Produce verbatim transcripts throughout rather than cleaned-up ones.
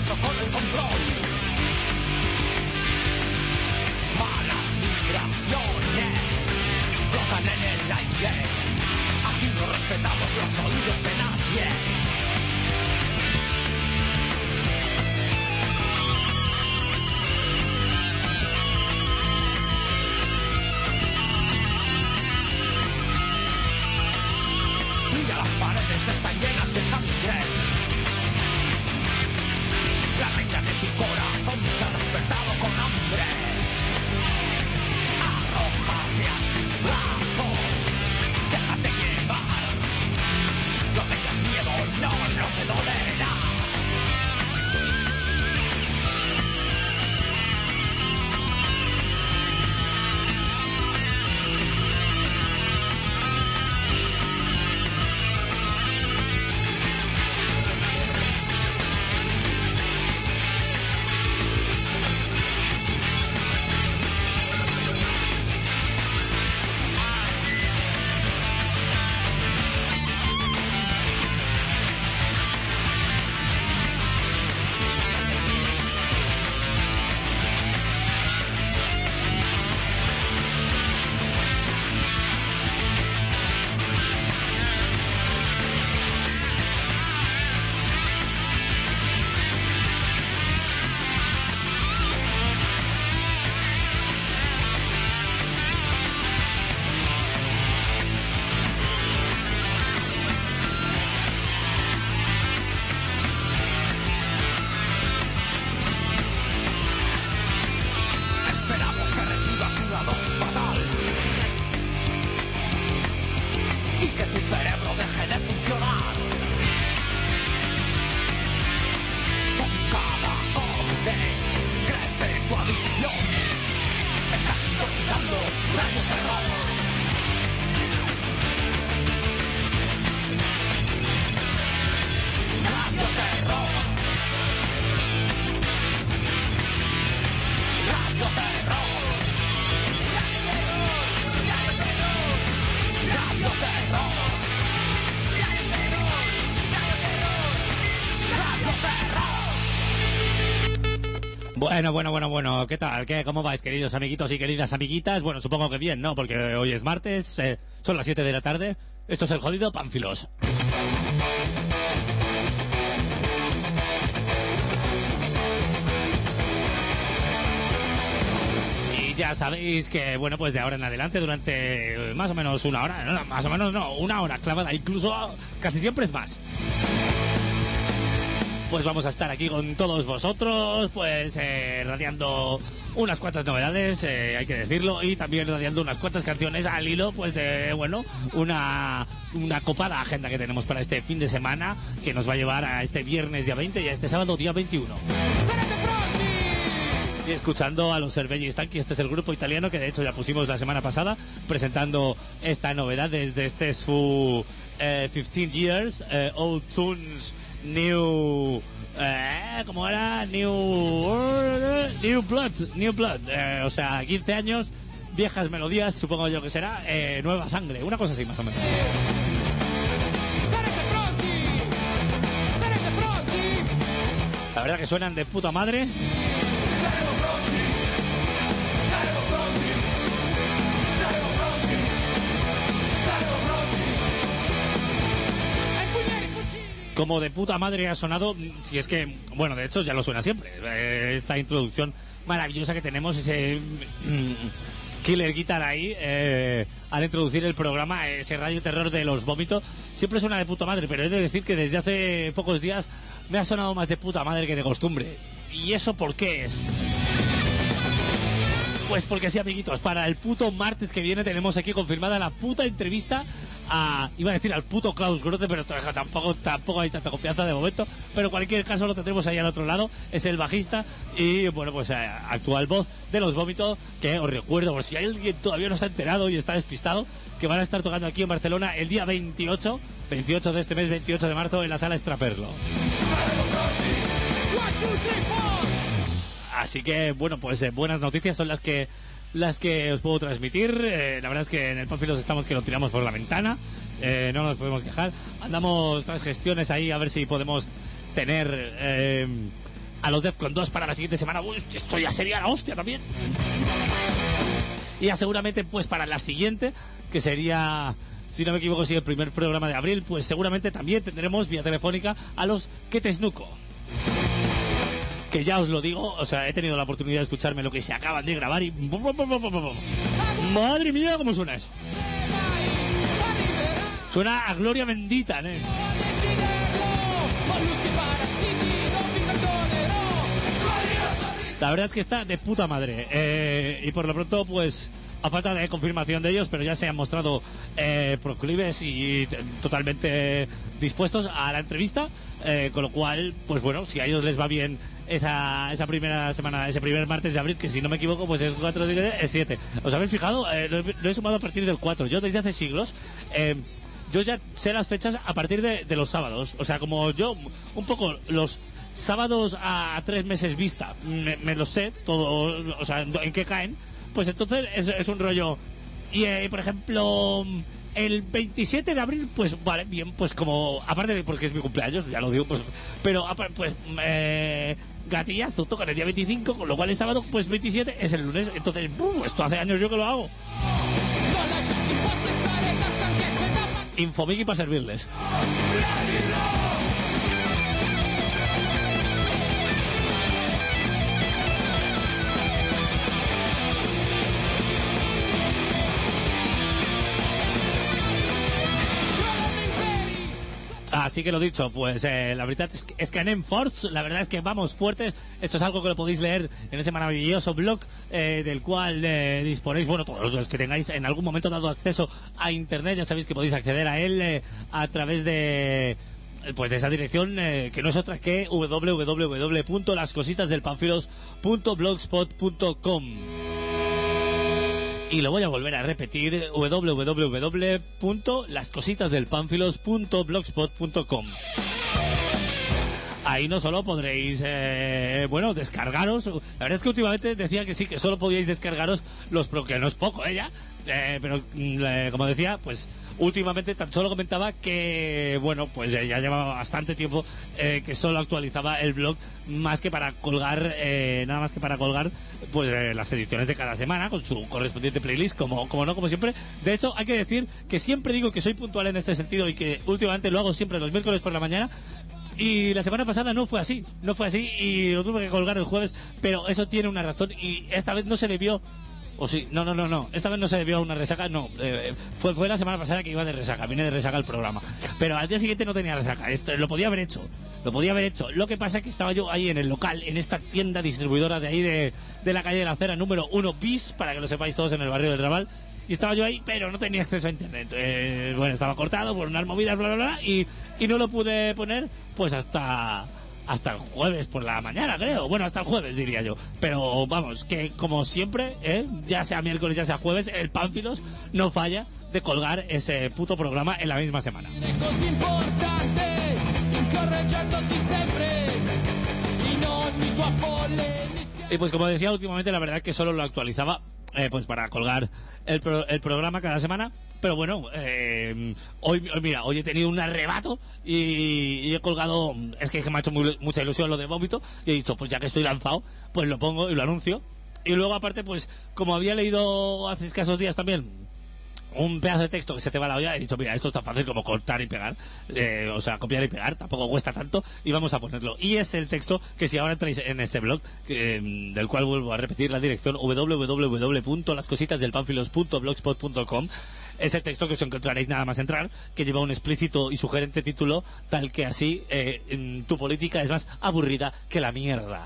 sexo con el control. Malas vibraciones flotan en el aire. Aquí no respetamos los oídos de nadie. Mira, las paredes están llenas de sangre. La reina de tu corazón se ha despertado con hambre. Arrójate a sus brazos, déjate llevar. No tengas miedo, no, no te dolerá. Bueno, bueno, bueno, bueno, ¿qué tal? ¿Qué? ¿Cómo vais, queridos amiguitos y queridas amiguitas? Bueno, supongo que bien, ¿no? Porque hoy es martes, eh, son las siete de la tarde. Esto es el jodido Pánfilos. Y ya sabéis que, bueno, pues de ahora en adelante, durante más o menos una hora, no, más o menos no, una hora clavada, incluso casi siempre es más. Pues vamos a estar aquí con todos vosotros, pues eh, radiando unas cuantas novedades, eh, hay que decirlo, y también radiando unas cuantas canciones al hilo, pues de, bueno, una, una copada agenda que tenemos para este fin de semana, que nos va a llevar a este viernes día veinte y a este sábado día veintiuno. Y escuchando a los Cervelli Stanchi, este es el grupo italiano que de hecho ya pusimos la semana pasada, presentando esta novedad desde este su eh, fifteen years, eh, Old Tunes, New... Eh, ¿Cómo era? New... Uh, New Blood, New Blood, eh, o sea, quince años, viejas melodías, supongo yo que será, eh, nueva sangre, una cosa así más o menos. La verdad que suenan de puta madre. Como de puta madre ha sonado, si es que, bueno, de hecho ya lo suena siempre, eh, esta introducción maravillosa que tenemos, ese mm, killer guitar ahí, eh, al introducir el programa, ese radio terror de los vómitos, siempre suena de puta madre, pero he de decir que desde hace pocos días me ha sonado más de puta madre que de costumbre. ¿Y eso por qué es? Pues porque sí, amiguitos, para el puto martes que viene tenemos aquí confirmada la puta entrevista a, iba a decir al puto Klaus Grote, pero tampoco, tampoco hay tanta confianza de momento, pero en cualquier caso lo tendremos ahí al otro lado, es el bajista y, bueno, pues eh, actual voz de Los Vómitos, que os recuerdo, por si hay alguien todavía no está enterado y está despistado, que van a estar tocando aquí en Barcelona el día veintiocho, veintiocho de este mes, veintiocho de marzo, en la sala Extraperlo. Así que, bueno, pues eh, buenas noticias son las que las que os puedo transmitir. Eh, la verdad es que en el Pánfilos estamos que lo tiramos por la ventana. Eh, no nos podemos quejar. Andamos tras gestiones ahí a ver si podemos tener eh, a los Defcon dos para la siguiente semana. Uy, esto ya sería la hostia también. Y ya seguramente pues para la siguiente, que sería, si no me equivoco, si el primer programa de abril, pues seguramente también tendremos vía telefónica a los Ketesnuko. Que ya os lo digo, o sea, he tenido la oportunidad de escucharme lo que se acaban de grabar y... ¡Madre mía, cómo suena eso! Suena a gloria bendita, ¿eh? La verdad es que está de puta madre. Eh, y por lo pronto, pues, a falta de confirmación de ellos, pero ya se han mostrado eh, proclives y eh, totalmente dispuestos a la entrevista. Eh, con lo cual, pues bueno, si a ellos les va bien esa esa primera semana, ese primer martes de abril, que si no me equivoco, pues es cuatro, es siete. ¿Os habéis fijado? Eh, lo, he, lo he sumado a partir del cuatro. Yo desde hace siglos... Eh, yo ya sé las fechas a partir de, de los sábados. O sea, como yo, un poco los sábados a tres meses vista, me, me los sé, todo, o sea, en qué caen, pues entonces es, es un rollo. Y, eh, por ejemplo, el veintisiete de abril, pues vale, bien, pues como, aparte de porque es mi cumpleaños, ya lo digo, pues, pero, pues, eh, gatillazo toca el día veinticinco, con lo cual el sábado, pues veintisiete es el lunes. Entonces, ¡pum!, esto hace años yo que lo hago. Infomiki para servirles. Así que lo dicho, pues eh, la verdad es que, es que anem forts, la verdad es que vamos fuertes. Esto es algo que lo podéis leer en ese maravilloso blog eh, del cual eh, disponéis, bueno, todos los que tengáis en algún momento dado acceso a internet, ya sabéis que podéis acceder a él eh, a través de... pues de esa dirección eh, que no es otra que doble u doble u doble u punto las cositas del panfilos punto blogspot punto com. Y lo voy a volver a repetir, doble u doble u doble u punto las cositas del panfilos punto blogspot punto com. Ahí no solo podréis, eh, bueno, descargaros. La verdad es que últimamente decía que sí, que solo podíais descargaros los pro, que no es poco, ¿eh? Ya. Eh, pero, eh, como decía, pues últimamente tan solo comentaba que, bueno, pues eh, ya llevaba bastante tiempo eh, que solo actualizaba el blog, más que para colgar, eh, nada más que para colgar, pues eh, las ediciones de cada semana con su correspondiente playlist, como, como no, como siempre. De hecho, hay que decir que siempre digo que soy puntual en este sentido y que últimamente lo hago siempre los miércoles por la mañana. Y la semana pasada no fue así, no fue así y lo tuve que colgar el jueves, pero eso tiene una razón y esta vez no se debió, o sí, no, no, no, no, esta vez no se debió a una resaca, no, eh, fue, fue la semana pasada que iba de resaca, vine de resaca al programa, pero al día siguiente no tenía resaca, esto, lo podía haber hecho, lo podía haber hecho, lo que pasa es que estaba yo ahí en el local, en esta tienda distribuidora de ahí de, de la calle de la Acera número uno bis, para que lo sepáis todos, en el barrio del Raval. Y estaba yo ahí, pero no tenía acceso a internet. Eh, bueno, estaba cortado por unas movidas, bla, bla, bla, y, y no lo pude poner, pues hasta hasta el jueves por la mañana, creo. Bueno, hasta el jueves, diría yo. Pero vamos, que como siempre, ¿eh? Ya sea miércoles, ya sea jueves, el Pánfilos no falla de colgar ese puto programa en la misma semana. Y pues como decía, últimamente la verdad es que solo lo actualizaba eh, pues para colgar el, pro, el programa cada semana. Pero bueno, eh, hoy, hoy mira, hoy he tenido un arrebato y, y he colgado, es que me ha hecho muy, mucha ilusión lo de vómito y he dicho, pues ya que estoy lanzado, pues lo pongo y lo anuncio. Y luego aparte, pues como había leído hace escasos días también un pedazo de texto que se te va a la olla, he dicho, mira, esto es tan fácil como cortar y pegar, eh, o sea, copiar y pegar, tampoco cuesta tanto, y vamos a ponerlo. Y es el texto que si ahora entráis en este blog, que, del cual vuelvo a repetir la dirección, doble u doble u doble u punto las cositas del panfilos punto blogspot punto com, es el texto que os encontraréis nada más entrar, que lleva un explícito y sugerente título, tal que así eh, tu política es más aburrida que la mierda.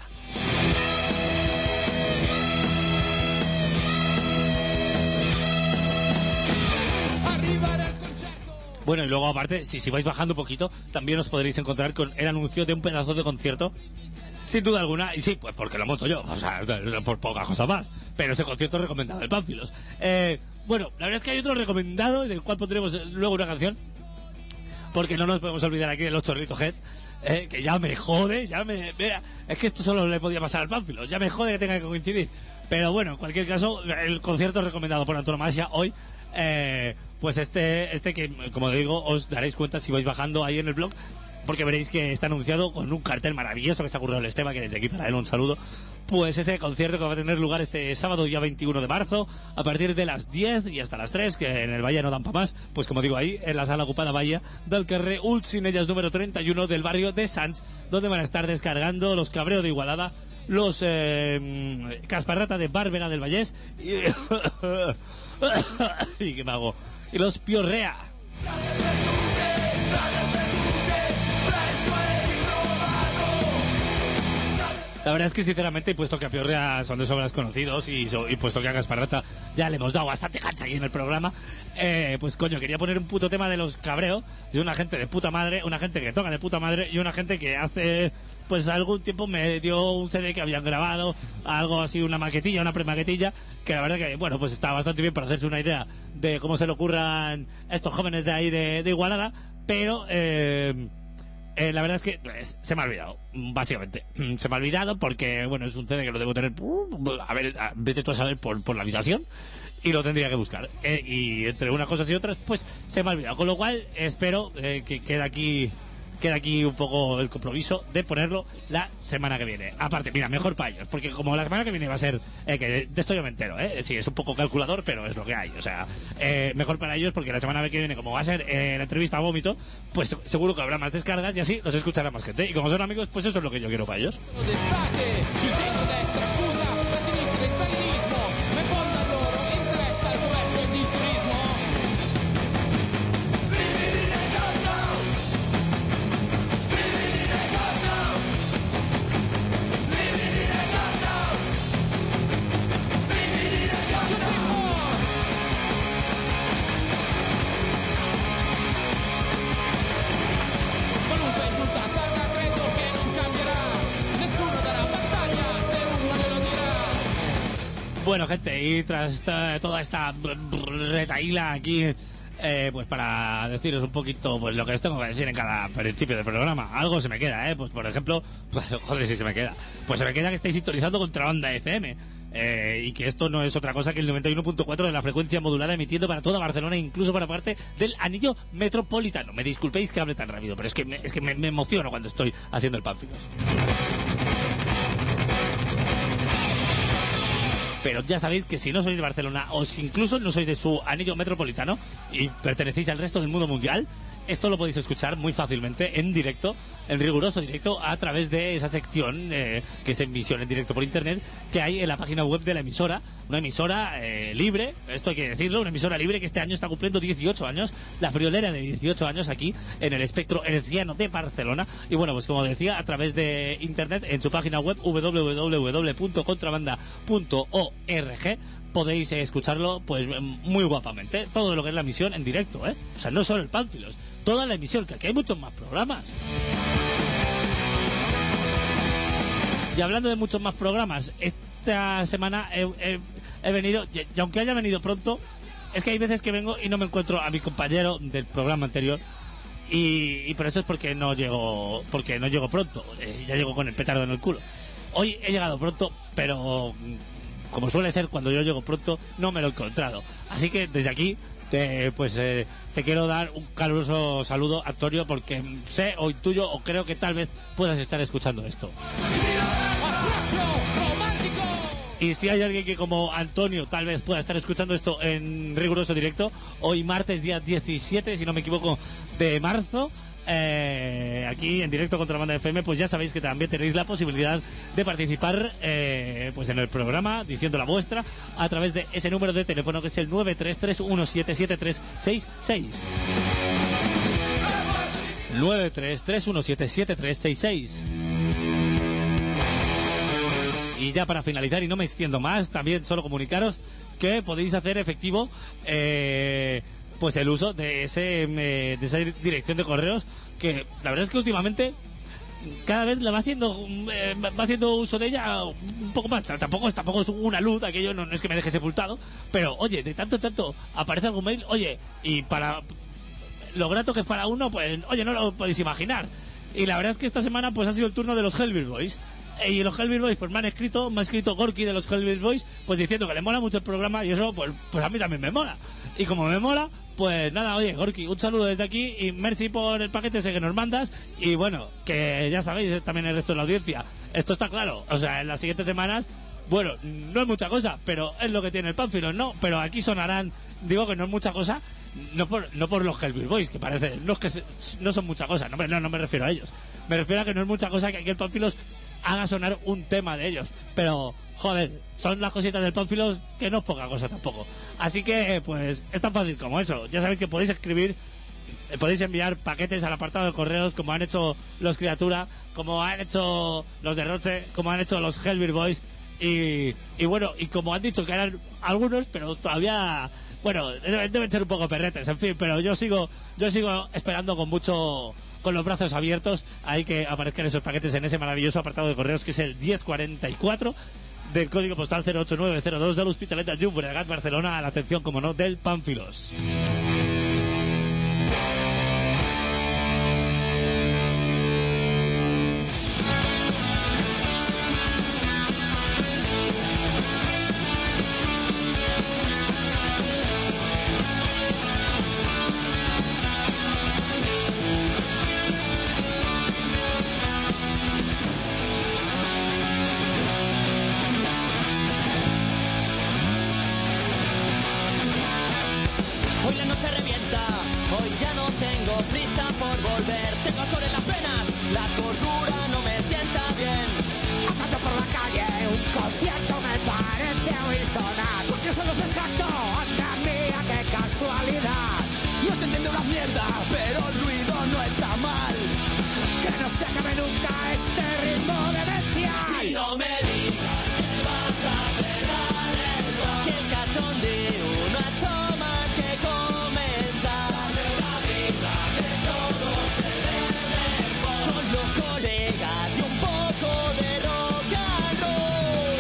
Bueno, y luego aparte, si, si vais bajando un poquito, también os podréis encontrar con el anuncio de un pedazo de concierto, sin duda alguna, y sí, pues porque lo monto yo, o sea, por poca cosa más, pero ese concierto recomendado de Pánfilos. Eh, bueno, la verdad es que hay otro recomendado, del cual pondremos luego una canción, porque no nos podemos olvidar aquí de los Chorritos Head, eh, que ya me jode, ya me... Mira, es que esto solo le podía pasar al Pánfilos, ya me jode que tenga que coincidir. Pero bueno, en cualquier caso, el concierto recomendado por antonomasia hoy, eh, pues este, este que, como digo, os daréis cuenta si vais bajando ahí en el blog, porque veréis que está anunciado con un cartel maravilloso que se ha ocurrido el Esteban, que desde aquí para él un saludo. Pues ese concierto que va a tener lugar este sábado, día veintiuno de marzo, a partir de las diez y hasta las tres, que en el Valle no dan para más, pues como digo ahí, en la sala ocupada Valle del carrer Ulcinellas número treinta y uno del barrio de Sants, donde van a estar descargando los Cabreo de Igualada, los eh, Casparrata de Bárbara del Vallés y, y qué me hago, y los Piorrea. La verdad es que sinceramente, y puesto que a Piorrea son de sobras conocidos y, so, y puesto que a Gasparrata ya le hemos dado bastante cancha aquí en el programa, eh, pues coño, quería poner un puto tema de los Cabreo, de una gente de puta madre, una gente que toca de puta madre y una gente que hace pues algún tiempo me dio un C D que habían grabado, algo así, una maquetilla, una premaquetilla, que la verdad que, bueno, pues está bastante bien para hacerse una idea de cómo se le ocurran estos jóvenes de ahí de, de Igualada, pero... Eh, Eh, la verdad es que pues, se me ha olvidado, básicamente. Se me ha olvidado porque, bueno, es un C D que lo debo tener, a ver, a, vete tú a saber por, por la habitación, y lo tendría que buscar. Eh, y entre unas cosas y otras, pues se me ha olvidado. Con lo cual, espero eh, que quede aquí, quede aquí un poco el compromiso de ponerlo la semana que viene. Aparte, mira, mejor para ellos, porque como la semana que viene va a ser, eh, que de esto yo me entero, eh, sí, es un poco calculador, pero es lo que hay. O sea, eh, mejor para ellos porque la semana que viene, como va a ser eh, la entrevista a Vómito, pues seguro que habrá más descargas y así los escuchará más gente. Y como son amigos, pues eso es lo que yo quiero para ellos. Bueno, gente, y tras esta, toda esta retaíla aquí, eh, pues para deciros un poquito pues lo que os tengo que decir en cada principio del programa, algo se me queda, ¿eh? Pues por ejemplo, pues, joder, si se me queda, pues se me queda que estáis sintonizando Contrabanda F M, eh, y que esto no es otra cosa que el noventa y uno punto cuatro de la frecuencia modulada emitiendo para toda Barcelona, incluso para parte del anillo metropolitano. Me disculpéis que hable tan rápido, pero es que me, es que me, me emociono cuando estoy haciendo el Pánfilos. Pero ya sabéis que si no sois de Barcelona o si incluso no sois de su anillo metropolitano y pertenecéis al resto del mundo mundial, esto lo podéis escuchar muy fácilmente en directo, en riguroso directo, a través de esa sección eh, que es emisión en directo por internet que hay en la página web de la emisora, una emisora eh, libre, esto hay que decirlo, una emisora libre que este año está cumpliendo dieciocho años, la friolera de dieciocho años aquí en el espectro herciano de Barcelona. Y bueno, pues como decía, a través de internet en su página web doble u doble u doble u punto contrabanda punto org podéis eh, escucharlo pues muy guapamente, todo lo que es la emisión en directo, ¿eh? O sea, no solo el Pánfilos, toda la emisión, que aquí hay muchos más programas. Y hablando de muchos más programas, esta semana he, he, he venido, y, y aunque haya venido pronto, es que hay veces que vengo y no me encuentro a mi compañero del programa anterior, y, y por eso es porque no llego, porque no llego pronto, eh, ya llego con el petardo en el culo. Hoy he llegado pronto, pero como suele ser cuando yo llego pronto, no me lo he encontrado. Así que desde aquí te, pues eh, te quiero dar un caluroso saludo, Antonio, porque sé o intuyo o creo que tal vez puedas estar escuchando esto. Y si hay alguien que como Antonio tal vez pueda estar escuchando esto en riguroso directo, hoy martes día diecisiete, si no me equivoco, de marzo, Eh, aquí en directo Contrabanda F M, pues ya sabéis que también tenéis la posibilidad de participar eh, pues en el programa diciendo la vuestra a través de ese número de teléfono que es el nueve tres tres uno siete siete tres seis seis nueve tres tres uno siete siete tres seis seis. Y ya para finalizar, y no me extiendo más, también solo comunicaros que podéis hacer efectivo eh, pues el uso de ese eh, de esa dirección de correos, que la verdad es que últimamente cada vez la va haciendo eh, va haciendo uso de ella un poco más. Tampoco, tampoco es una luz, aquello no, no es que me deje sepultado, pero oye, de tanto en tanto aparece algún mail, oye, y para lo grato que es para uno, pues oye, no lo podéis imaginar. Y la verdad es que esta semana pues ha sido el turno de los Hellbilly Boys. Y los Hellbilly Boys pues me han escrito, me ha escrito Gorky de los Hellbilly Boys, pues diciendo que le mola mucho el programa, y eso pues, pues a mí también me mola. Y como me mola, Pues nada, oye, Gorky, un saludo desde aquí y merci por el paquete ese que nos mandas. Y bueno, que ya sabéis, también el resto de la audiencia, esto está claro. O sea, en las siguientes semanas, bueno, no es mucha cosa, pero es lo que tiene el Pánfilo, ¿no? Pero aquí sonarán, digo que no es mucha cosa, no por, no por los Hellbeat Boys, que parece, no es que se, no son mucha cosa, no, no, no me refiero a ellos. Me refiero a que no es mucha cosa que aquí el Pánfilos haga sonar un tema de ellos. Pero, joder, son las cositas del Pánfilos que no es poca cosa tampoco. Así que, pues, es tan fácil como eso. Ya sabéis que podéis escribir, eh, podéis enviar paquetes al apartado de correos, como han hecho los Criatura, como han hecho los de Roche, como han hecho los Hellbeat Boys. Y, y bueno, y como han dicho que eran algunos, pero todavía, bueno, deben, deben ser un poco perretes, en fin, pero yo sigo, yo sigo esperando con mucho, con los brazos abiertos, ahí que aparezcan esos paquetes en ese maravilloso apartado de correos que es el diez cuarenta y cuatro del código postal cero ocho nueve cero dos del Hospitalet de Llobregat, Barcelona, a la atención, como no, del Pánfilos. Hoy la noche revienta, hoy ya no tengo prisa por volver. Tengo alcohol en las venas, la cordura no me sienta bien. Andando por la calle, un concierto me parece oír sonar. Porque son los extractos, anda mía, qué casualidad. No se entiende una mierda, pero el ruido no está mal. Que no se acabe nunca este ritmo demencial. Y no me digas que vas a pegar el rock. Que el cachondeo no ha hecho más que comenzar. Dame la vida, que todo se ve mejor. Con los colegas y un poco de rock and roll.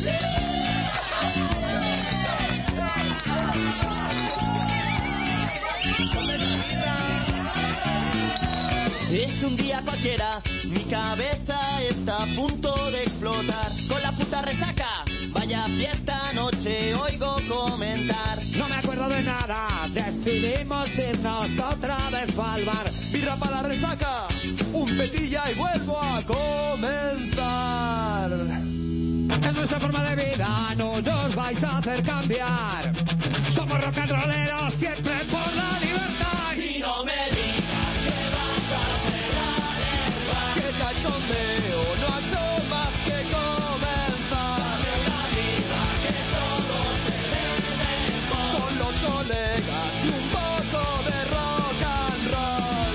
Es un día cualquiera, mi cabeza está a punto de explotar. Con la puta resaca, vaya fiesta noche oigo comentar. No me acuerdo de nada, decidimos irnos otra vez al bar. Birra para la resaca, un petilla y vuelvo a comenzar. Es nuestra forma de vida, no nos vais a hacer cambiar. Somos rock and rolleros siempre por la libertad. Y no me digas que vas a pegar el bar. Que el cachondeo no ha hecho más que comenzar. Dame la vida, que todo se ve mejor. Con los colegas y un poco de rock and roll.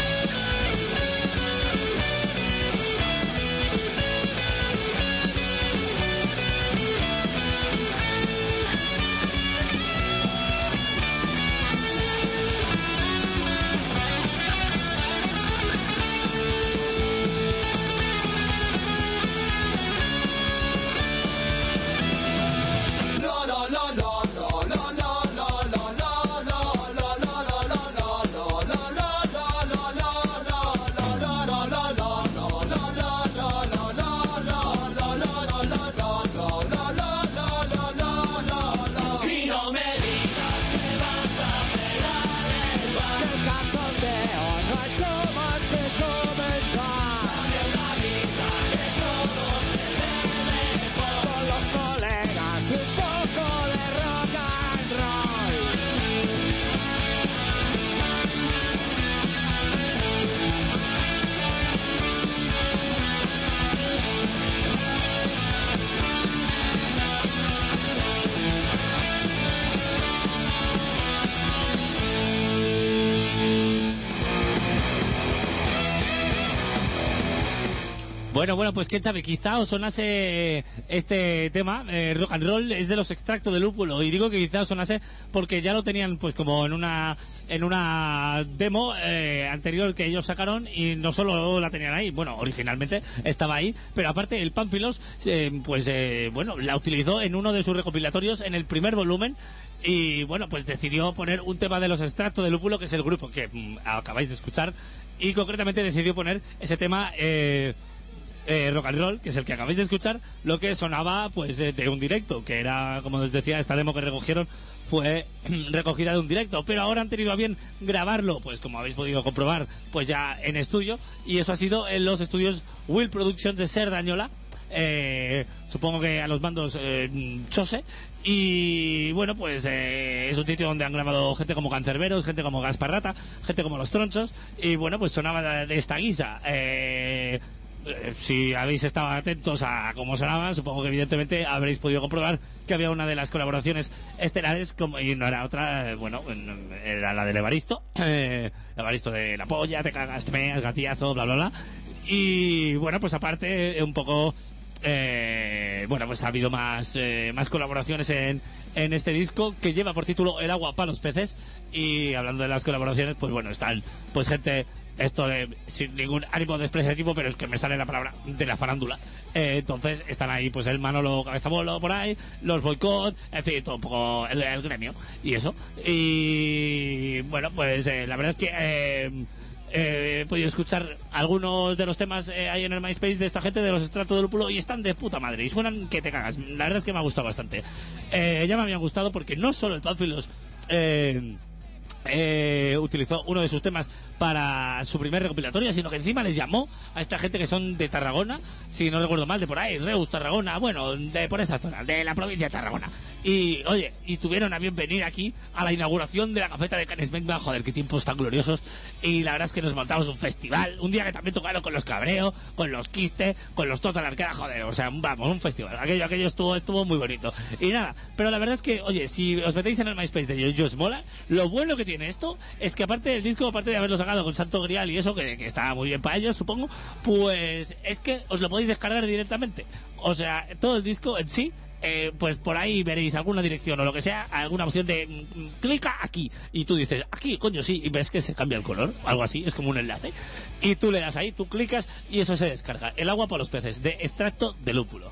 Bueno, bueno, pues quién sabe, quizá os sonase este tema, eh, rock and roll, es de los extractos de lúpulo, y digo que quizá os sonase porque ya lo tenían pues como en una en una demo eh, anterior que ellos sacaron, y no solo la tenían ahí, bueno, originalmente estaba ahí, pero aparte el Pánfilos eh, pues eh, bueno, la utilizó en uno de sus recopilatorios en el primer volumen, y bueno, pues decidió poner un tema de los extractos de lúpulo, que es el grupo que mm, acabáis de escuchar, y concretamente decidió poner ese tema eh, Eh, rock and roll, que es el que acabáis de escuchar, lo que sonaba pues de, de un directo, que era, como os decía, esta demo que recogieron fue recogida de un directo, pero ahora han tenido a bien grabarlo, pues como habéis podido comprobar, pues ya en estudio, y eso ha sido en los estudios Will Productions de Cerdañola. Eh, supongo que a los mandos eh, Chose, y bueno, pues eh, es un sitio donde han grabado gente como Cancerberos, gente como Gasparrata, gente como Los Tronchos, y bueno, pues sonaba de esta guisa. eh, eh, si habéis estado atentos a cómo sonaban, supongo que evidentemente habréis podido comprobar que había una de las colaboraciones estelares, como, y no era otra, eh, bueno, era la del Evaristo, eh, Evaristo de La Polla, Te cagas, te meas, Gatillazo, bla bla bla. Y bueno, pues aparte un poco Eh, bueno, pues ha habido más eh, más colaboraciones en, en este disco, que lleva por título El agua para los peces. Y hablando de las colaboraciones, pues bueno, están pues gente, esto de sin ningún ánimo despreciativo, pero es que me sale la palabra de la farándula. Eh, entonces están ahí pues el Manolo Cabezabolo por ahí, los Boicot, en fin, todo un poco el, el gremio y eso. Y bueno, pues eh, la verdad es que eh, Eh, he podido escuchar algunos de los temas eh, ahí en el MySpace de esta gente de los Estrato de Lúpulo, y están de puta madre y suenan que te cagas. La verdad es que me ha gustado bastante. Eh, ya me habían gustado porque no solo el Pánfilos eh, eh, utilizó uno de sus temas para su primer recopilatorio, sino que encima les llamó a esta gente que son de Tarragona, si no recuerdo mal, de por ahí, Reus, Tarragona, bueno, de por esa zona, de la provincia de Tarragona. Y, oye, y tuvieron a bien venir aquí a la inauguración de la cafeta de Canes Megma. Joder, qué tiempos tan gloriosos. Y la verdad es que nos montamos un festival, un día que también tocaron con los Cabreo, con los Quiste, con los Total Arquera, joder, o sea, vamos, un festival. Aquello, aquello estuvo, estuvo muy bonito. Y nada, pero la verdad es que, oye, si os metéis en el MySpace de Yoyos Mola, lo bueno que tiene esto es que aparte del disco, aparte de haberlo sacado con Santo Grial y eso, que, que está muy bien para ellos, supongo, pues es que os lo podéis descargar directamente. O sea, todo el disco en sí, eh, pues por ahí veréis alguna dirección o lo que sea, alguna opción de mm, clica aquí, y tú dices, aquí, coño, sí, y ves que se cambia el color, algo así, es como un enlace, y tú le das ahí, tú clicas y eso se descarga. El agua para los peces, de Extracto de Lúpulo.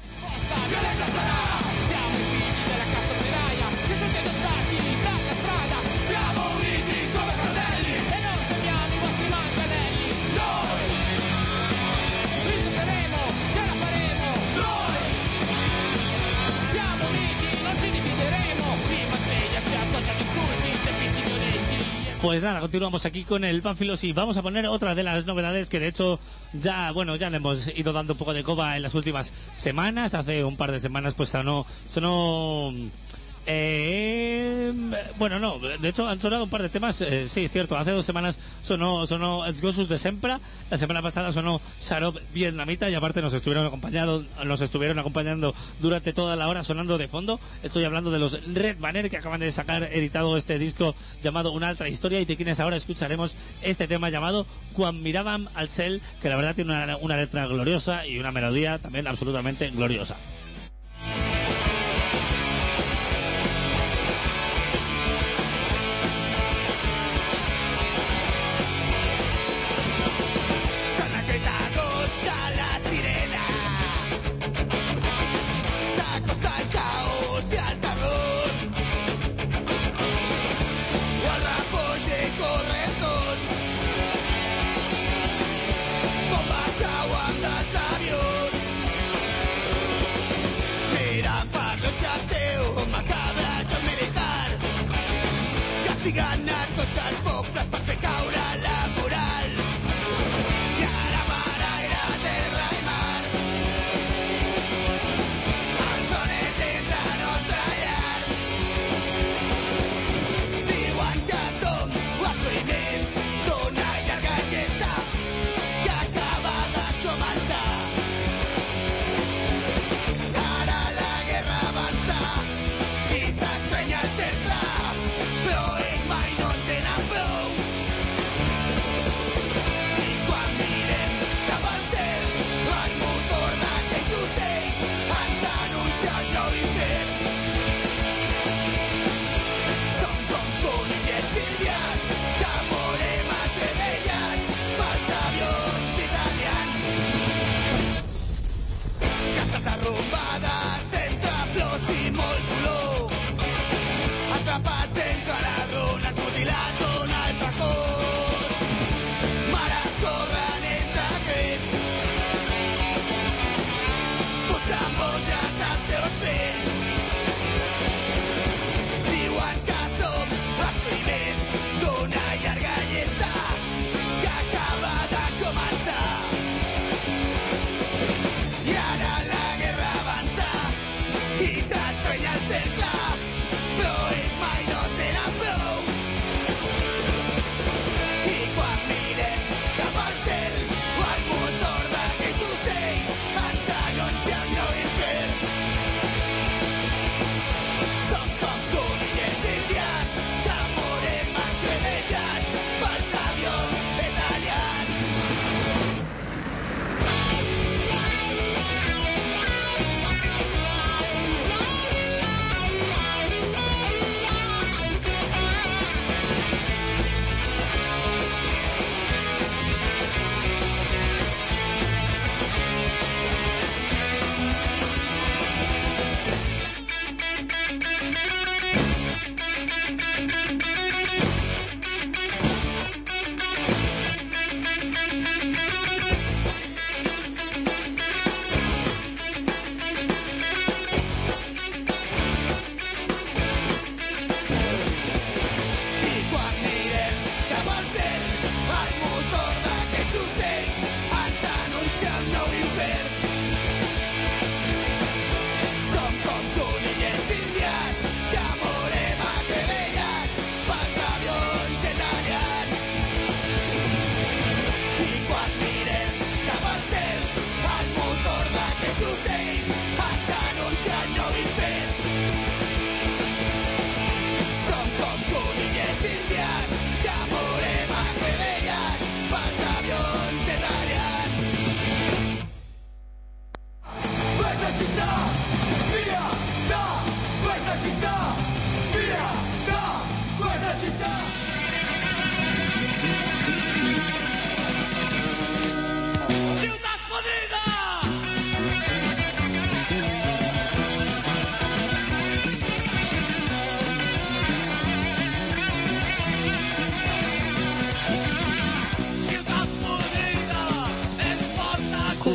Pues nada, continuamos aquí con el Pánfilos y vamos a poner otra de las novedades que de hecho ya, bueno, ya le hemos ido dando un poco de coba en las últimas semanas. Hace un par de semanas pues sonó, sonó Eh, bueno, no, de hecho han sonado un par de temas, eh, sí, cierto, hace dos semanas sonó sonó Els Gossos de Sempre, la semana pasada sonó Sarop Vietnamita, y aparte nos estuvieron acompañando, nos estuvieron acompañando durante toda la hora sonando de fondo. Estoy hablando de los Red Banner, que acaban de sacar editado este disco llamado Una altra historia, y de quienes ahora escucharemos este tema llamado Quan Miràvem al Cel, que la verdad tiene una, una letra gloriosa y una melodía también absolutamente gloriosa.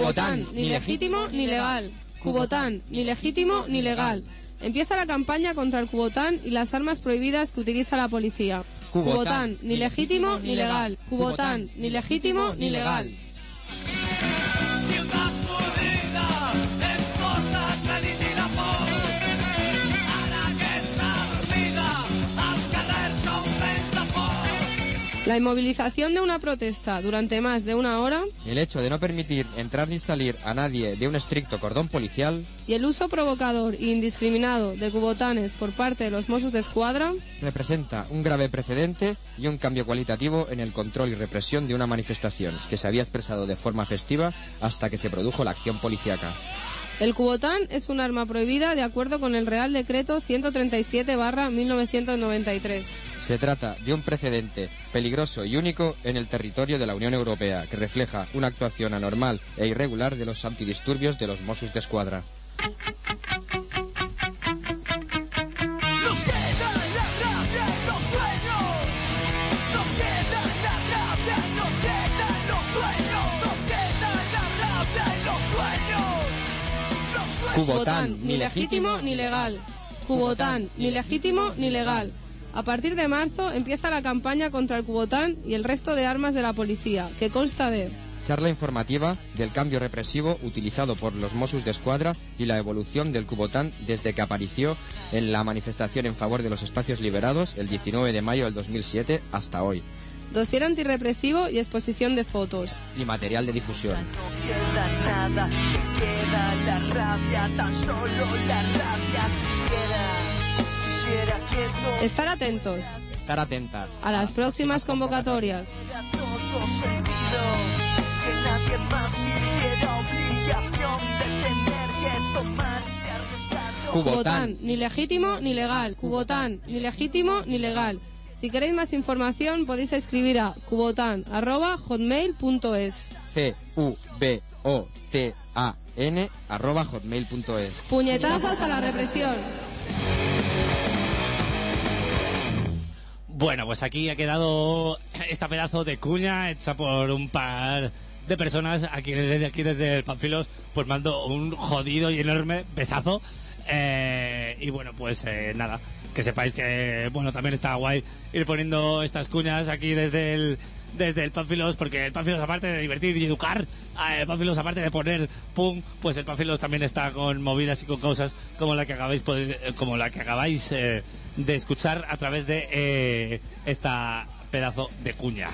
Cubotán, ni legítimo ni legal. Cubotán, ni legítimo ni legal. Empieza la campaña contra el Cubotán y las armas prohibidas que utiliza la policía. Cubotán, ni legítimo ni legal. Cubotán, ni legítimo ni legal. Ciutat podrida, ens portes la nit i la por. Ara que ets adormida, els carrers són plens de por. La inmovilización de una protesta durante más de una hora El hecho de no permitir entrar ni salir a nadie de un estricto cordón policial y el uso provocador e indiscriminado de cubotanes por parte de los Mossos d'Esquadra representa un grave precedente y un cambio cualitativo en el control y represión de una manifestación que se había expresado de forma festiva hasta que se produjo la acción policíaca. El cubotán es un arma prohibida de acuerdo con el Real Decreto ciento treinta y siete barra mil novecientos noventa y tres. Se trata de un precedente peligroso y único en el territorio de la Unión Europea que refleja una actuación anormal e irregular de los antidisturbios de los Mossos d'Esquadra. Nos queda la rabia y los sueños. Nos queda la rabia y nos quedan los sueños. Nos queda la rabia y los sueños. Los sueños. Cubotán, ni legítimo ni legal. Cubotán, ni legítimo ni legal. A partir de marzo empieza la campaña contra el cubotán y el resto de armas de la policía, que consta de Charla informativa del cambio represivo utilizado por los Mossos d'Esquadra y la evolución del cubotán desde que apareció en la manifestación en favor de los espacios liberados el diecinueve de mayo del dos mil siete hasta hoy. dossier antirrepresivo y exposición de fotos. Y material de difusión. No queda nada, que queda la rabia, tan solo la rabia. Quisiera, quisiera que todo Estar atentos Estar atentas a las próximas convocatorias. tuviera todo sentido, que nadie más sintiera obligación de tener que tomarse arriesgado. Cubotán, ni legítimo ni legal. Cubotán, ni legítimo ni legal. Si queréis más información podéis escribir a cubotán arroba hotmail punto es. C U B O T A N arroba hotmail punto es. Puñetazos a la represión. Bueno, pues aquí ha quedado esta pedazo de cuña hecha por un par de personas a quienes desde aquí, desde el Panfilos, pues mando un jodido y enorme besazo. Eh, y bueno, pues eh, nada, que sepáis que, bueno, también está guay ir poniendo estas cuñas aquí desde el desde el Panfilos, porque el Panfilos, aparte de divertir y educar, eh, el Panfilos, aparte de poner pum, pues el Panfilos también está con movidas y con cosas como la que acabáis poder- como la que acabáis eh, de escuchar a través de eh, esta pedazo de cuña.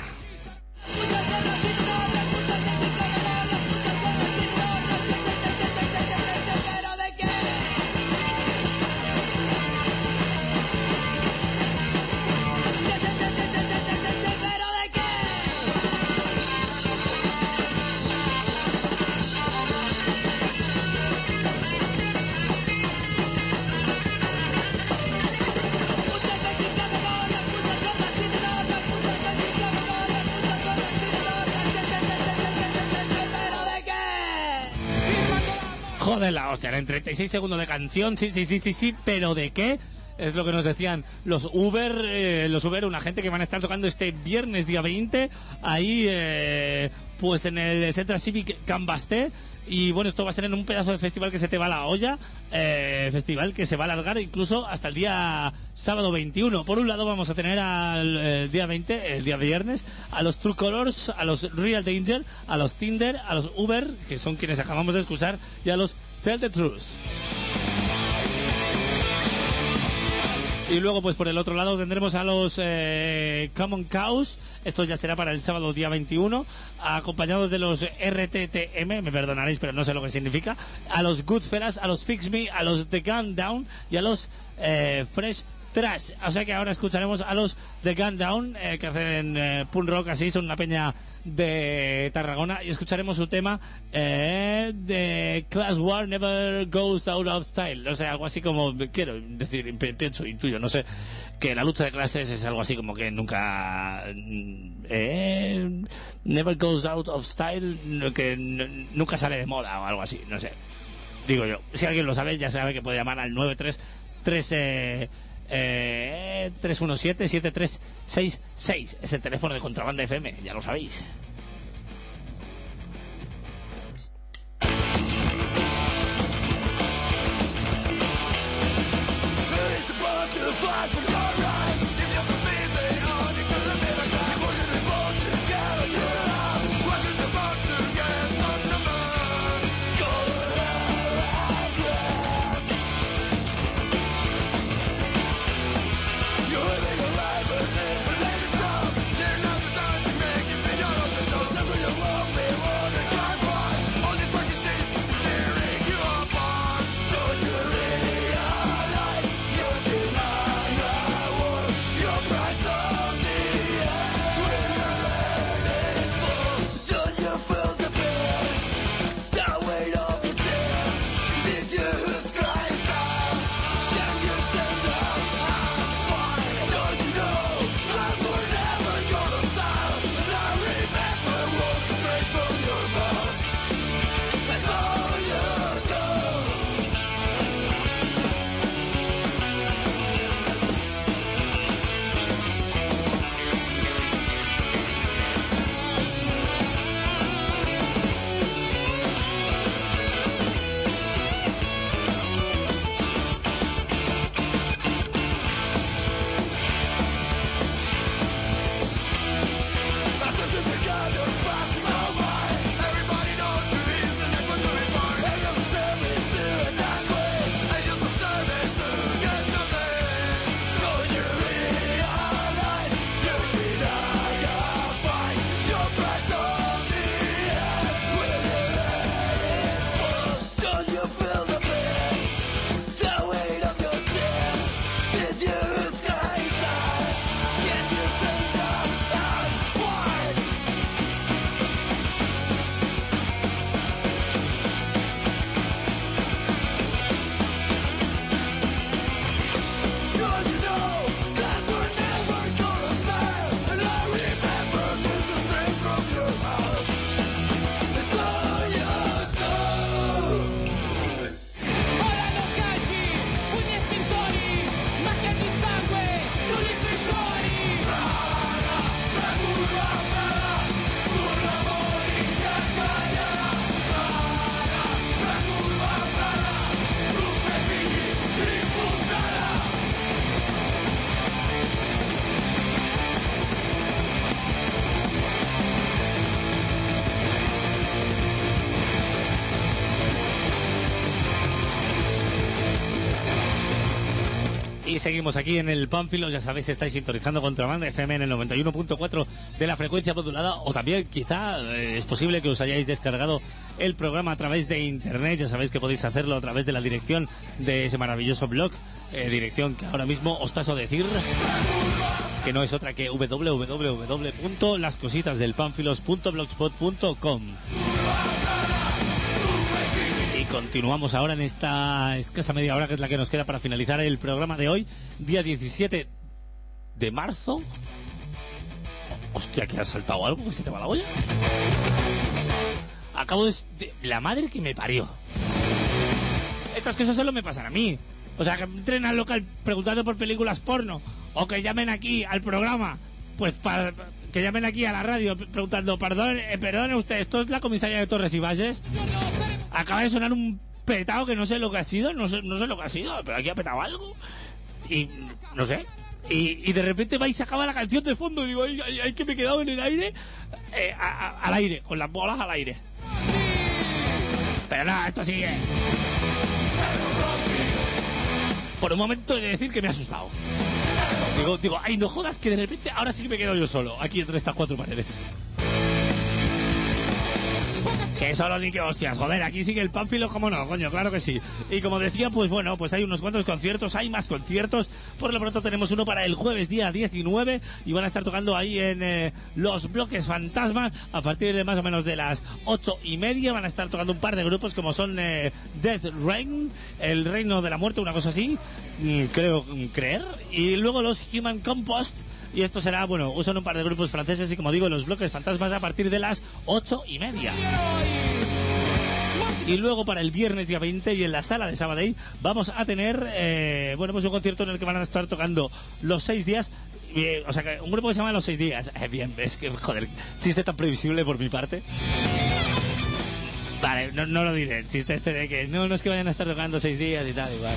Joder, la hostia, en treinta y seis segundos de canción, sí, sí, sí, sí, sí, pero ¿de qué? Es lo que nos decían los Uber, eh, los Uber, una gente que van a estar tocando este viernes día veinte, ahí, eh, pues en el Central Civic Can Basté. Y bueno, esto va a ser en un pedazo de festival que se te va la olla, eh, festival que se va a alargar incluso hasta el día sábado veintiuno. Por un lado vamos a tener al el día veinte, el día viernes, a los True Colors, a los Real Danger, a los Tinder, a los Uber, que son quienes acabamos de escuchar, y a los Tell the Truth. Y luego, pues por el otro lado tendremos a los eh, Common Cause. Esto ya será para el sábado día veintiuno, acompañados de los R T T M, me perdonaréis, pero no sé lo que significa, a los Goodfellas, a los Fix Me, a los The Gun Down y a los eh, Fresh Trash. O sea que ahora escucharemos a los The Gun Down, eh, que hacen eh, punk rock, así, son una peña de Tarragona, y escucharemos su tema eh, de Class War Never Goes Out of Style. O sea, algo así como, quiero decir, pi- pienso, intuyo, no sé, que la lucha de clases es algo así como que nunca eh, never goes out of style, que n- nunca sale de moda o algo así, no sé, digo yo. Si alguien lo sabe, ya sabe que puede llamar al nueve tres tres eh, Eh, tres uno siete siete tres seis seis. Es el teléfono de Contrabanda F M, ya lo sabéis. Y seguimos aquí en el Pánfilos, ya sabéis, estáis sintonizando Contrabanda F M en el noventa y uno punto cuatro de la frecuencia modulada, o también quizá eh, es posible que os hayáis descargado el programa a través de internet. Ya sabéis que podéis hacerlo a través de la dirección de ese maravilloso blog, eh, dirección que ahora mismo os paso a decir, que no es otra que doble u doble u doble u punto las cositas del pánfilos punto blogspot punto com. Y continuamos ahora en esta escasa media hora que es la que nos queda para finalizar el programa de hoy, día diecisiete de marzo. Hostia, que has saltado algo, que se te va la olla. Acabo de... La madre que me parió. Estas cosas solo me pasan a mí. O sea, que entren al local preguntando por películas porno, o que llamen aquí al programa, pues para... que llamen aquí a la radio preguntando, perdón, eh, perdone usted, ¿esto es la comisaría de Torres y Valles? Acaba de sonar un petado que no sé lo que ha sido, no sé, no sé lo que ha sido, pero aquí ha petado algo. Y no sé. Y, y de repente va y se acaba la canción de fondo. Y digo, ay, ay, ay, que me he quedado en el aire, eh, a, a, al aire, con las bolas al aire. Pero nada, esto sigue. Por un momento he de decir que me ha asustado. Digo, digo, ay, no jodas, que de repente ahora sí que me quedo yo solo, aquí entre estas cuatro paredes. Que solo ni que hostias, joder, aquí sigue el Pánfilo, cómo no, coño, claro que sí. Y como decía, pues bueno, pues hay unos cuantos conciertos, hay más conciertos. Por lo pronto tenemos uno para el jueves día diecinueve y van a estar tocando ahí en eh, los Bloques Fantasmas a partir de más o menos de las ocho y media. Van a estar tocando un par de grupos como son eh, Death Reign, el Reino de la Muerte, una cosa así, mm, creo creer. Y luego los Human Compost. Y esto será, bueno, son un par de grupos franceses y como digo, los Bloques Fantasmas a partir de las ocho y media. Y luego para el viernes día veinte y en la sala de Sabadell vamos a tener, eh, bueno, pues un concierto en el que van a estar tocando los seis días. Eh, o sea, que un grupo que se llama Los Seis Días. Eh, bien, es que, joder, chiste tan previsible por mi parte. Vale, no, no lo diré, el chiste este de que no, no es que vayan a estar tocando seis días y tal, igual.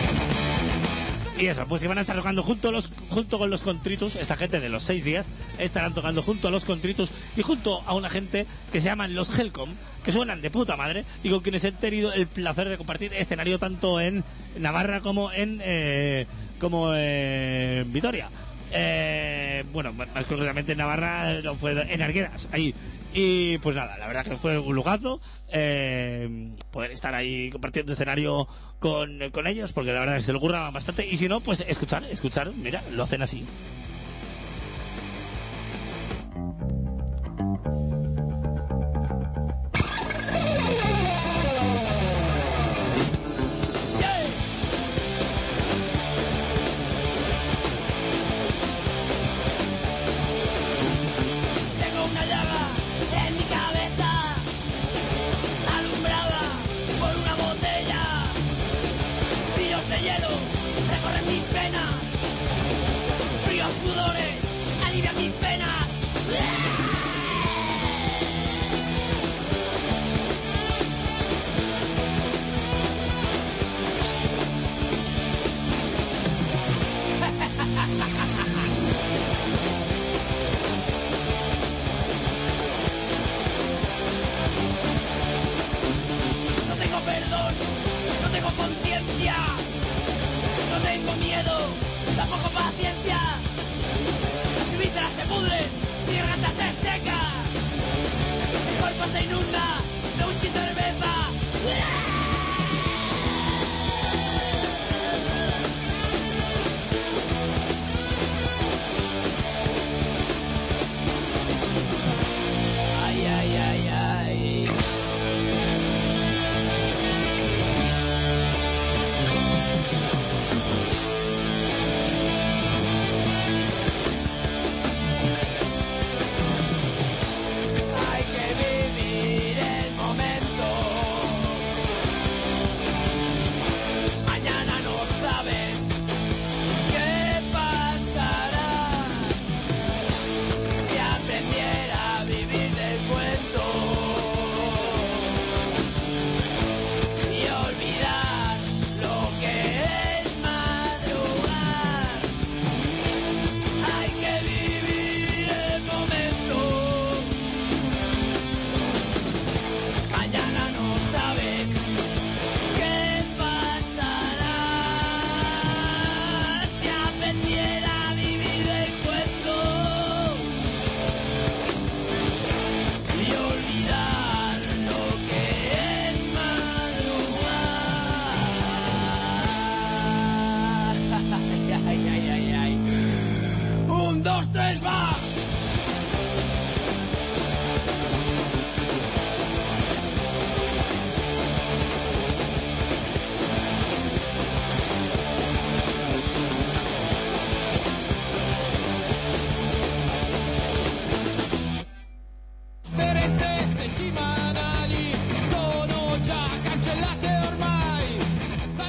Y eso, pues que van a estar tocando junto, los, junto con los Contritus. Esta gente de los seis días estarán tocando junto a los Contritus y junto a una gente que se llaman los Helcom, que suenan de puta madre y con quienes he tenido el placer de compartir escenario tanto en Navarra como en eh, como en Vitoria. Eh, bueno, más concretamente en Navarra, no fue en Arguedas, ahí. Y pues nada, la verdad que fue un lujazo eh, poder estar ahí compartiendo escenario con, con ellos, porque la verdad que se lo curraban bastante. Y si no, pues escuchar, escuchar, mira, lo hacen así.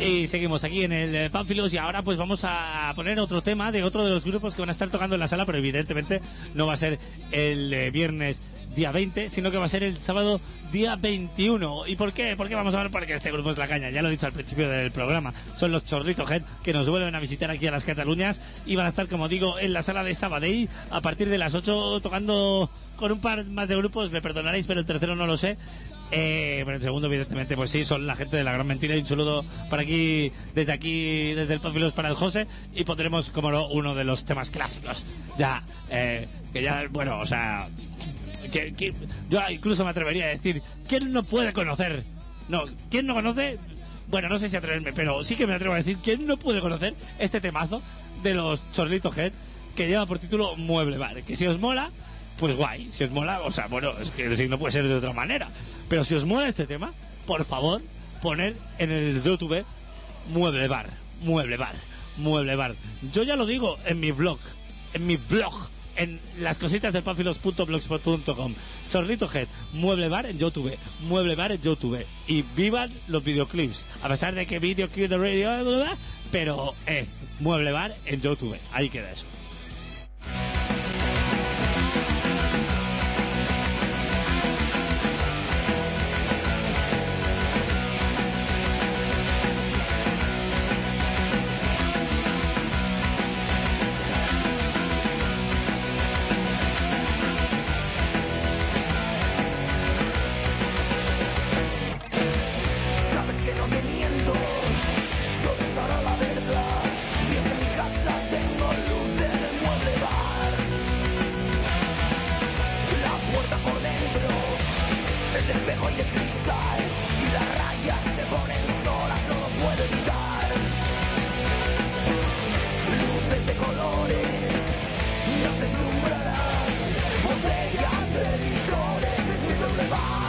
Y seguimos aquí en el eh, Pánfilos y ahora pues vamos a poner otro tema de otro de los grupos que van a estar tocando en la sala, pero evidentemente no va a ser el eh, viernes día veinte, sino que va a ser el sábado día veintiuno. ¿Y por qué? ¿Por qué vamos a ver? Porque este grupo es la caña, ya lo he dicho al principio del programa. Son los Chorlito Head que nos vuelven a visitar aquí a las Cataluñas y van a estar, como digo, en la sala de Sabadell a partir de las ocho tocando con un par más de grupos, me perdonaréis, pero el tercero no lo sé. Eh, pero el segundo, evidentemente, pues sí, son la gente de La Gran Mentira. Y un saludo para aquí, desde aquí, desde el Pánfilos para el José. Y pondremos, como no, uno de los temas clásicos. Ya, eh, que ya, bueno, o sea, que, que yo incluso me atrevería a decir, ¿quién no puede conocer? No, ¿quién no conoce? Bueno, no sé si atreverme, pero sí que me atrevo a decir, ¿quién no puede conocer este temazo de los Chorlito Head que lleva por título Mueble Bar? Que si os mola, pues guay, si os mola, o sea, bueno, es que no puede ser de otra manera. Pero si os mola este tema, por favor, poner en el YouTube Mueble Bar, Mueble Bar, Mueble Bar. Yo ya lo digo en mi blog, en mi blog, en las cositas del pánfilos punto blogspot punto com. Chorlito Head, Mueble Bar en YouTube, Mueble Bar en YouTube. Y vivan los videoclips, a pesar de que videoclip de radio, bla, bla, bla, pero, eh, Mueble Bar en YouTube. Ahí queda eso. Sabes que no te miento, solo es ahora la verdad. Y es que en mi casa tengo luz en el mueble bar. La puerta por dentro es de espejo y de cristal. Y las rayas se ponen solas, no lo puedo evitar. Luces de colores nos deslumbrarán. Botellas de licores es mi mueble bar.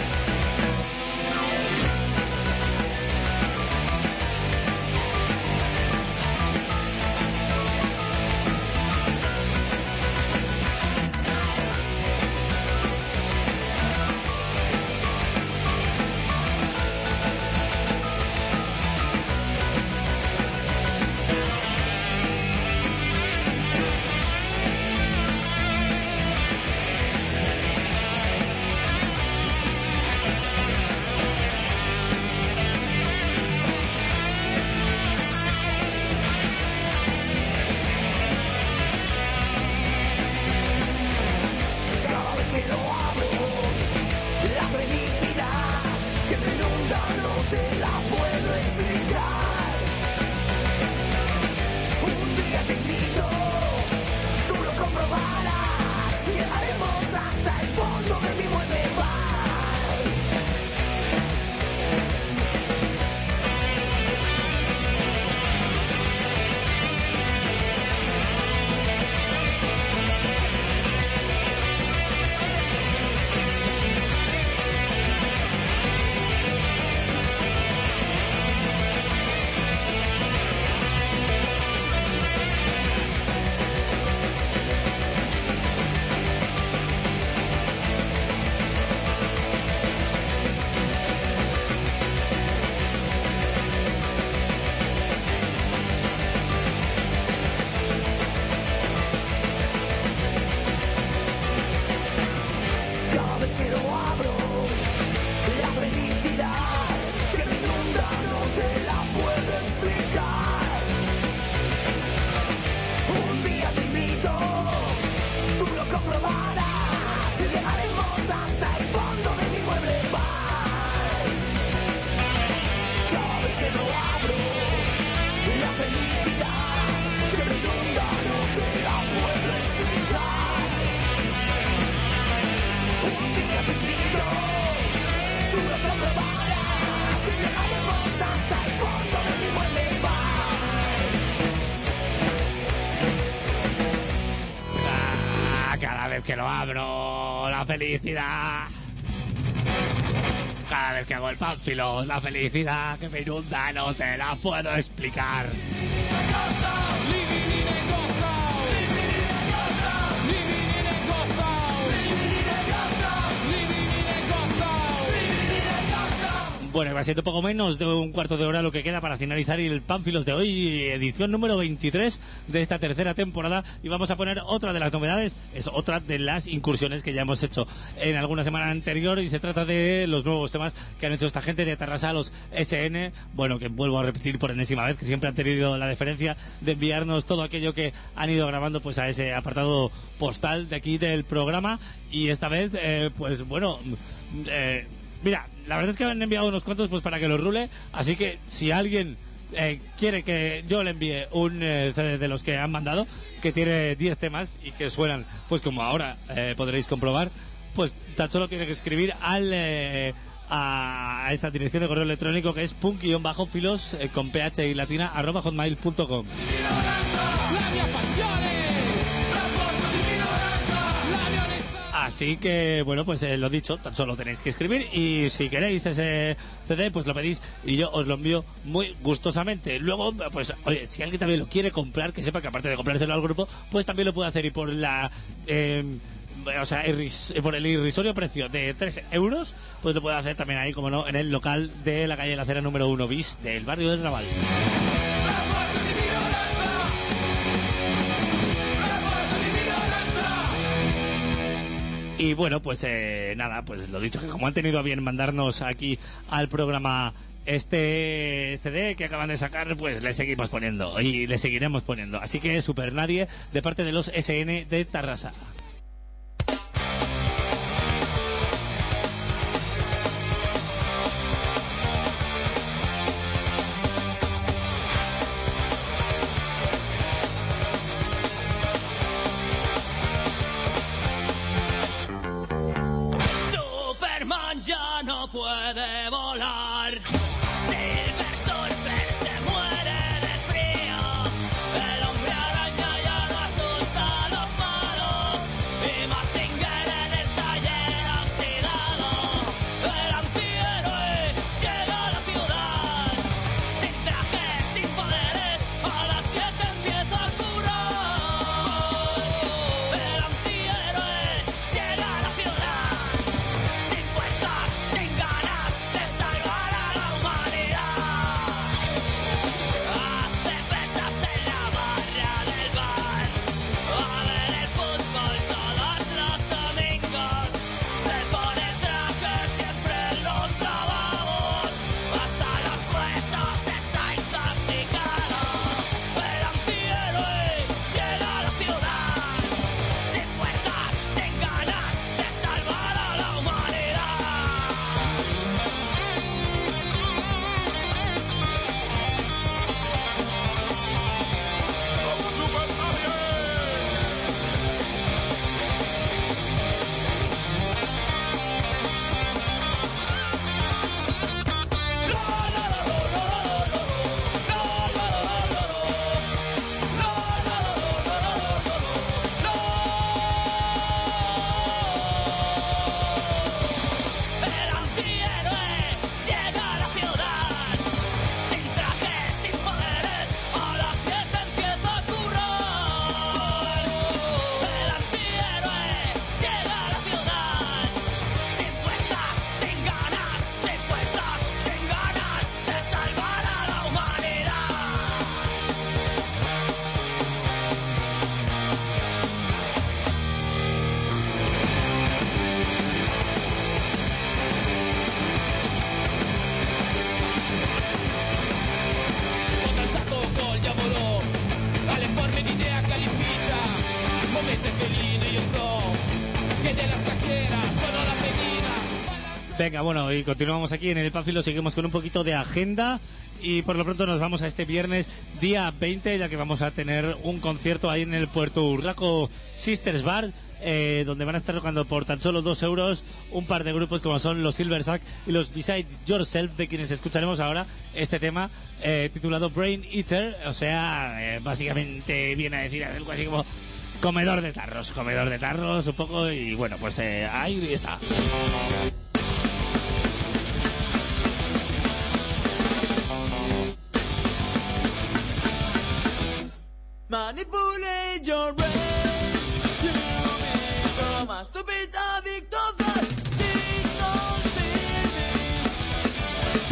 Cada vez que lo abro, la felicidad que me inunda no te la puedo explicar. Un día te invito, tú lo comprobarás. Llegaremos hasta el fondo de mi mueble bar. Cada vez que lo abro, la felicidad que me inunda no te la puedo explicar. Un día te invito, tú lo comprobarás. Y llegaremos hasta el fondo de mi mueble bar. Cada vez que lo abro, la felicidad que me inunda no te la puedo explicar. Un día te invito, tú lo comprobarás. Y llegaremos hasta el fondo de mi mueble bar. Ah, cada vez que lo abro, la felicidad. Cada vez que hago el Pánfilos, la felicidad que me inunda no te la puedo explicar. Bueno, va siendo poco menos de un cuarto de hora lo que queda para finalizar el Pánfilos de hoy, edición número veintitrés de esta tercera temporada, y vamos a poner otra de las novedades, es otra de las incursiones que ya hemos hecho en alguna semana anterior, y se trata de los nuevos temas que han hecho esta gente de Tarrasa, los ese ene, bueno, que vuelvo a repetir por enésima vez, que siempre han tenido la deferencia de enviarnos todo aquello que han ido grabando pues a ese apartado postal de aquí del programa, y esta vez, eh, pues bueno, eh, mira, la verdad es que han enviado unos cuantos pues para que los rule, así que si alguien eh, quiere que yo le envíe un eh, C D de los que han mandado, que tiene diez temas y que suenan pues como ahora eh, podréis comprobar, pues tan solo tiene que escribir al eh, a esa dirección de correo electrónico que es punk-filos eh, con ph y latina arroba hotmail punto com. Así que, bueno, pues eh, lo dicho, tan solo tenéis que escribir, y si queréis ese C D, pues lo pedís y yo os lo envío muy gustosamente. Luego, pues, oye, si alguien también lo quiere comprar, que sepa que aparte de comprárselo al grupo, pues también lo puede hacer, y por la... Eh, o sea, irris, por el irrisorio precio de tres euros, pues lo puede hacer también ahí, como no, en el local de la calle de la Acera número uno bis del barrio del Raval. Y bueno, pues eh, nada, pues lo dicho, que como han tenido a bien mandarnos aquí al programa este C D que acaban de sacar, pues le seguimos poniendo y le seguiremos poniendo. Así que Super Nadie, de parte de los ese ene de Tarrasa. Puede volar. Silver Surfer se muere de frío. El hombre araña ya no asusta a los malos. Y Martinger en el taller oxidado. El antihéroe llega a la ciudad. Sin traje, sin poderes, a las siete empieza a curar. El antihéroe llega a la ciudad. Sin fuerzas, sin ganas de salvar a la humanidad. Hace pesas en la barra del bar. A ver el fútbol todos los domingos. Se pone el traje siempre en los lavabos. Hasta los huesos está intoxicado. El antihéroe llega a la ciudad. Sin fuerzas, sin ganas de salvar a la humanidad. El antihéroe llega a la ciudad. Sin traje, sin poderes, a las siete empieza a curar. El antihéroe llega a la ciudad. Sin fuerzas, sin ganas, sin fuerzas, sin ganas de salvar a la humanidad. Ho danzato col diavolo alle forme di idea calificia. Movenze feline, io so che della scacchiera sono la pedina. Venga, bueno, y continuamos aquí en el Pánfilo, seguimos con un poquito de agenda, y por lo pronto nos vamos a este viernes día veinte, ya que vamos a tener un concierto ahí en el Puerto Urraco Sisters Bar, eh, donde van a estar tocando por tan solo dos euros un par de grupos como son los Silver Sack y los Beside Yourself, de quienes escucharemos ahora este tema eh, titulado Brain Eater, o sea, eh, básicamente viene a decir algo así como comedor de tarros, comedor de tarros un poco, y bueno, pues eh, ahí está. Manipulate your brain. You become a stupid addict of that. She don't see me.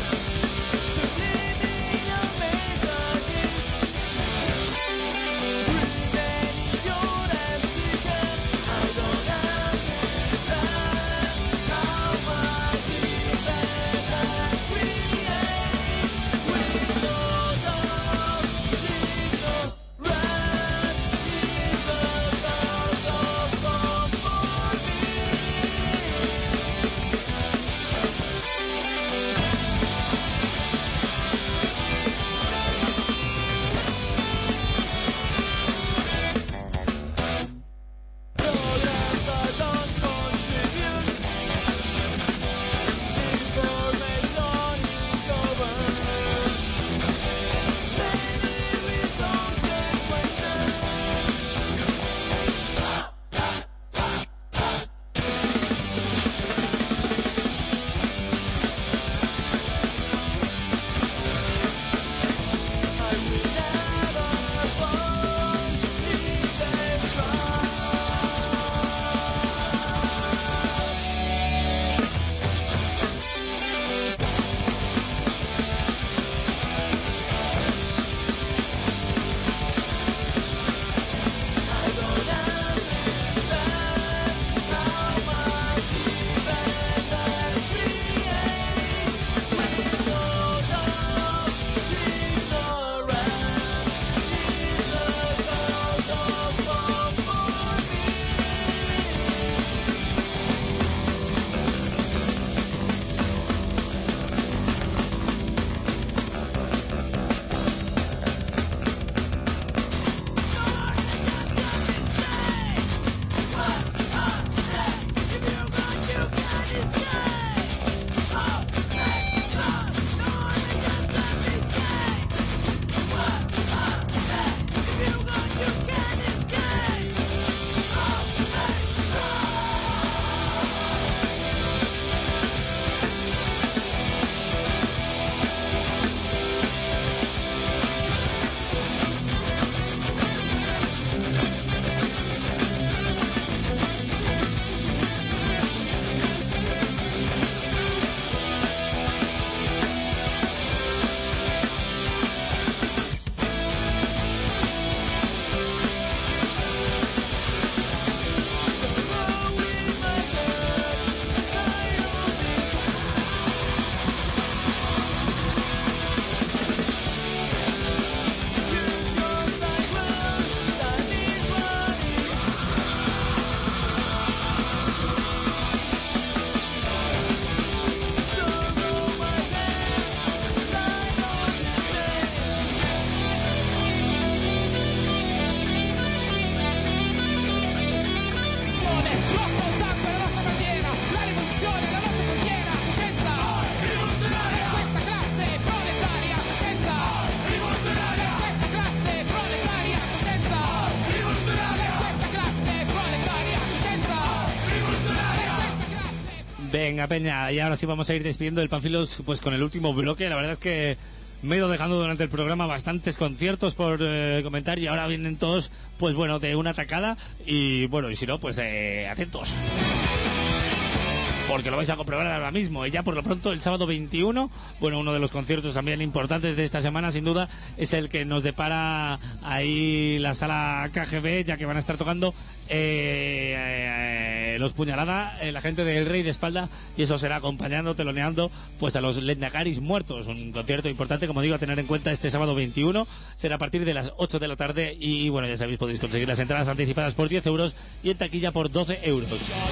Venga, peña, y ahora sí vamos a ir despidiendo el Pánfilos pues con el último bloque. La verdad es que me he ido dejando durante el programa bastantes conciertos por eh, comentar y ahora vienen todos, pues bueno, de una tacada y bueno, y si no, pues eh, atentos. Porque lo vais a comprobar ahora mismo. Y ya por lo pronto el sábado veintiuno, bueno, uno de los conciertos también importantes de esta semana, sin duda, es el que nos depara ahí la sala K G B, ya que van a estar tocando eh, eh, Los Puñalada, eh, la gente del Rey de Espalda, y eso será acompañando, teloneando, pues a los Lendakaris muertos. Un concierto importante, como digo, a tener en cuenta este sábado veintiuno. Será a partir de las ocho de la tarde y, bueno, ya sabéis, podéis conseguir las entradas anticipadas por diez euros y en taquilla por doce euros.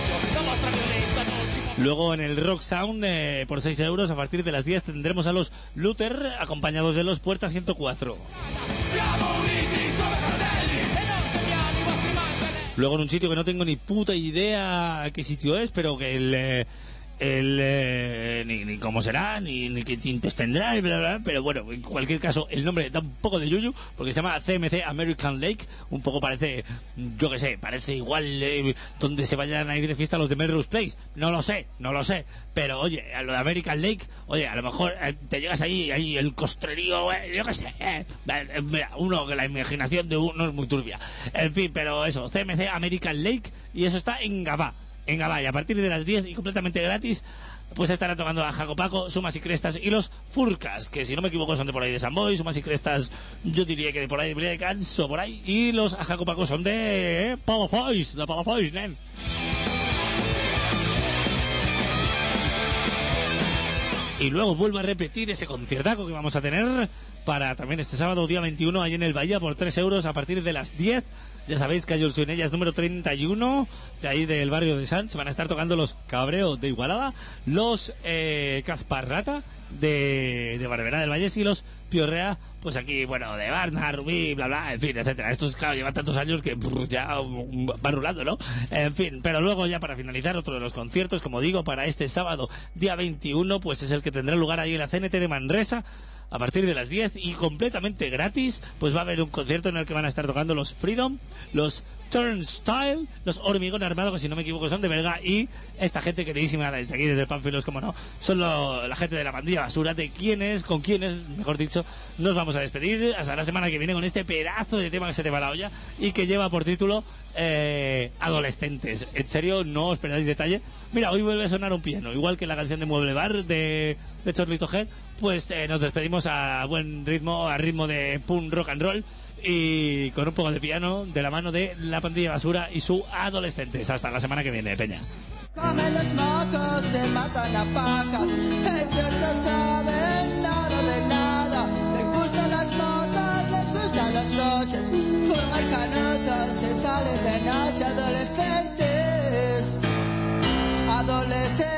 Luego en el Rock Sound, eh, por seis euros, a partir de las diez tendremos a los Luther, acompañados de los Puerta ciento cuatro. Luego en un sitio que no tengo ni puta idea qué sitio es, pero que el... Eh, el eh, ni, ni cómo será, ni, ni qué tintes tendrá, y bla, bla, bla, pero bueno, en cualquier caso, el nombre da un poco de yuyu, porque se llama C M C American Lake, un poco parece, yo que sé, parece igual eh, donde se vayan a ir de fiesta los de Melrose Place, no lo sé, no lo sé, pero oye, a lo de American Lake, oye, a lo mejor eh, te llegas ahí, ahí el costrerío, eh, yo que sé, eh, eh, mira, uno que la imaginación de uno es muy turbia, en fin, pero eso, C M C American Lake, y eso está en Gabá. En Gabá, y a partir de las diez y completamente gratis, pues estarán tomando a Jaco Paco, Sumas y Crestas y los Furcas, que si no me equivoco son de por ahí de San Boy, Sumas y Crestas yo diría que de por ahí de de Canso, por ahí, y los a Jaco Paco son de eh, Palafox, de Palafox, nen. Y luego vuelvo a repetir ese conciertaco que vamos a tener para también este sábado, día veintiuno, ahí en el Bahía, por tres euros a partir de las diez. Ya sabéis que hay Olsunellas número treinta y uno, de ahí del barrio de Sanz. Van a estar tocando los Cabreo de Igualada, los eh, Casparrata de, de Barberá del Valle y los Piorrea, pues aquí, bueno, de Barna, Rubí, bla, bla, en fin, etcétera. Estos, claro, llevan tantos años que brr, ya um, van rulando, ¿no? En fin, pero luego ya para finalizar, otro de los conciertos, como digo, para este sábado, día veintiuno, pues es el que tendrá lugar ahí en la C N T de Manresa, a partir de las diez y completamente gratis, pues va a haber un concierto en el que van a estar tocando los Freedom, los Turnstile, los Hormigón Armado, que si no me equivoco son de Belga, y esta gente queridísima de aquí desde Pánfilos, como no, son lo, la gente de la pandilla basura, de quienes, con quienes, mejor dicho, nos vamos a despedir hasta la semana que viene con este pedazo de tema que se te va la olla y que lleva por título eh, Adolescentes. En serio, no os perdáis detalle. Mira, hoy vuelve a sonar un piano, igual que la canción de Mueble Bar de, de Chorlito Head, pues eh, nos despedimos a buen ritmo, a ritmo de punk rock and roll, y con un poco de piano de la mano de la pandilla basura y su Adolescentes. Hasta la semana que viene, peña. Comen los mocos, se matan a pacas, ellos no saben nada de nada. Les gustan las motos, les gustan las noches, fuman canutos, se salen de noche. Adolescentes, adolescentes.